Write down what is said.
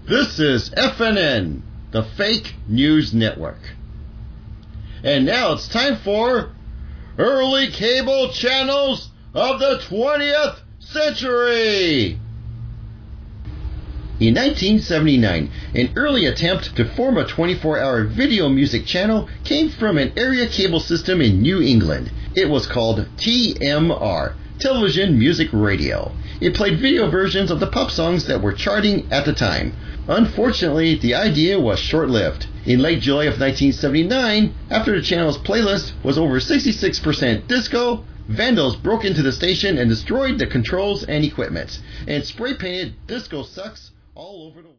This is FNN, the Fake News Network. And now it's time for Early Cable Channels of the 20th Century. In 1979, an early attempt to form a 24-hour video music channel came from an area cable system in New England. It was called TMR, Television Music Radio. It played video versions of the pop songs that were charting at the time. Unfortunately, the idea was short-lived. In late July of 1979, after the channel's playlist was over 66% disco, vandals broke into the station and destroyed the controls and equipment, and spray-painted "Disco Sucks" all over the